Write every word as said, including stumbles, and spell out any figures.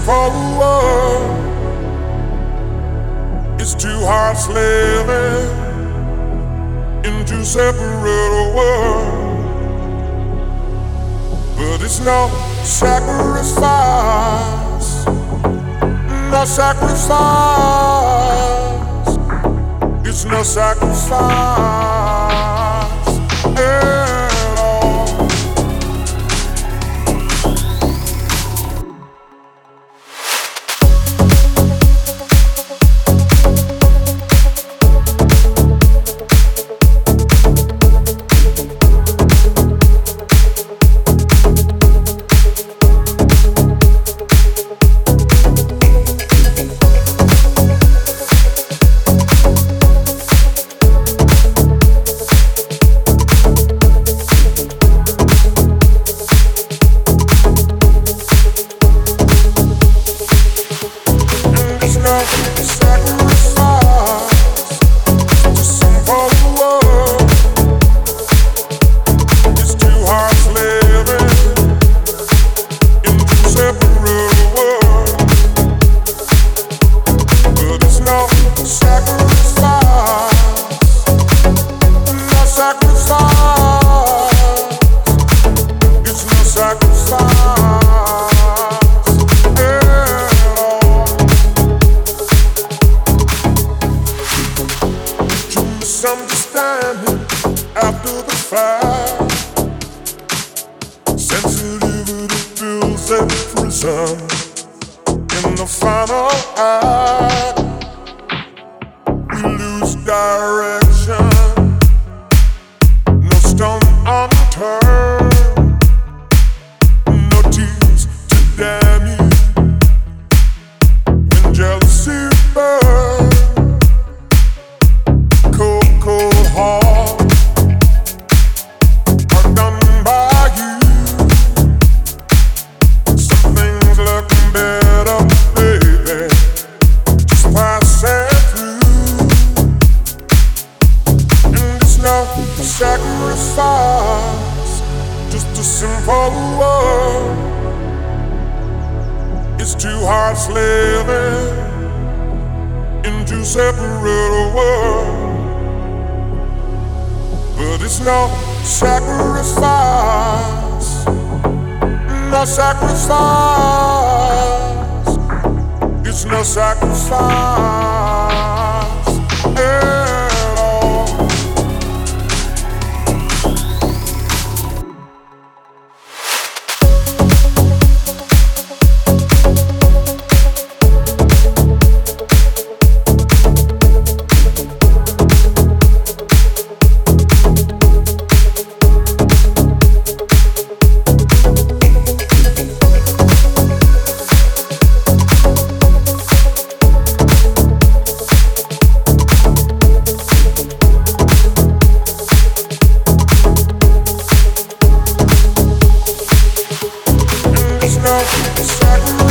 simple world. It's two hearts living in two separate worlds, but it's no sacrifice, no sacrifice. It's no sacrifice at all. Misunderstanding after the fact, sensitivity feels a prison in the final act. We lose direction, no stone unturned, no tears to damn you when jealousy burns. Sacrifice, just a simple word. It's two hearts living in two separate worlds, but it's no sacrifice, no sacrifice. It's no sacrifice at all. Sacrifice.